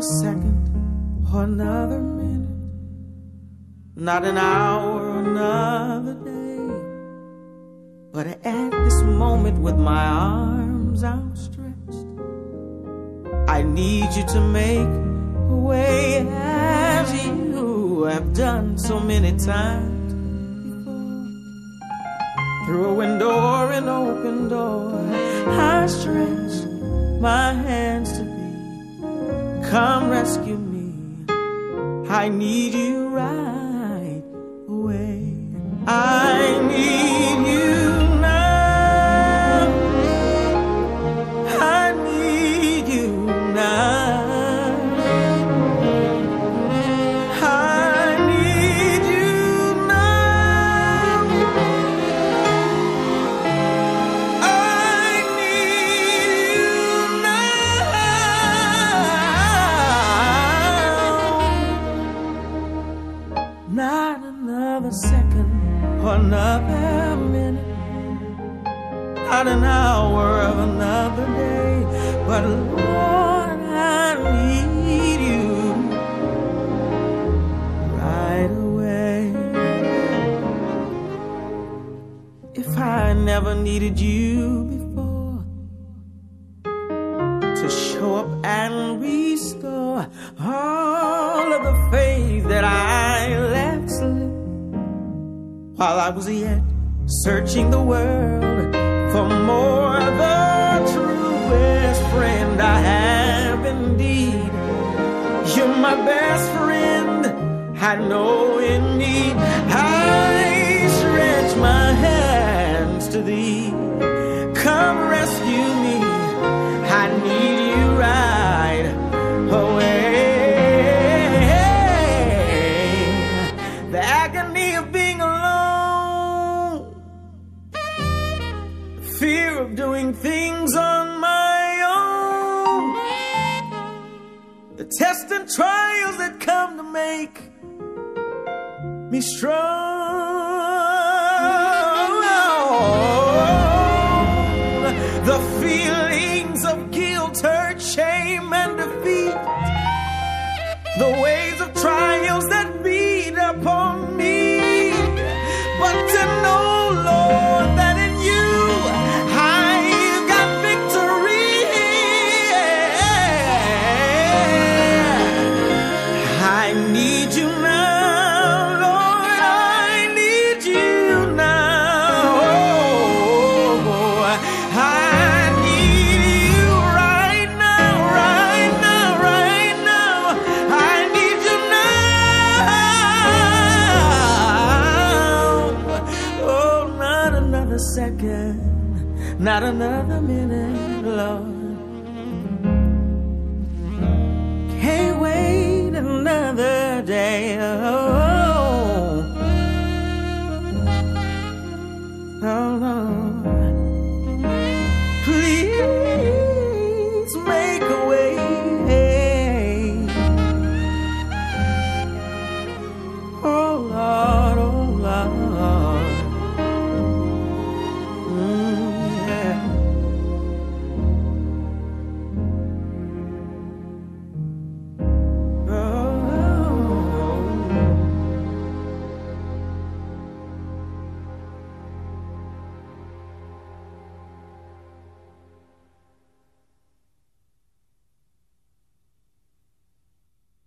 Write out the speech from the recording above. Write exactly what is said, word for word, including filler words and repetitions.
second or another minute, not an hour or another day, but at this moment with my arms outstretched, I need you to make a way as you have done so many times before. Through a window or an open door, I stretch my hands to thee. Come rescue me, I need you right away. I need you now, I need you now, I need you now, I need you now. Not another second or another minute, not an hour of another day, but Lord, I need you right away. If I never needed you before to show up and restore all of the faith that I let slip while I was yet searching the world for more, the truest friend I have indeed. You're my best friend, I know in need. I stretch my hands to thee. Come rescue me, I need you right away. The agony of being alone, the fear of doing things on my own, the tests and trials that come to make me strong, the feelings of guilt, hurt, shame, and defeat, the waves of trials that beat upon me, but to know, Lord, that in you I've got victory. I need you now, Lord, I need you now. Oh, I need you right now, right now, right now. I need you now. Oh, not another second, not another minute, Lord. Can't wait another day. Oh.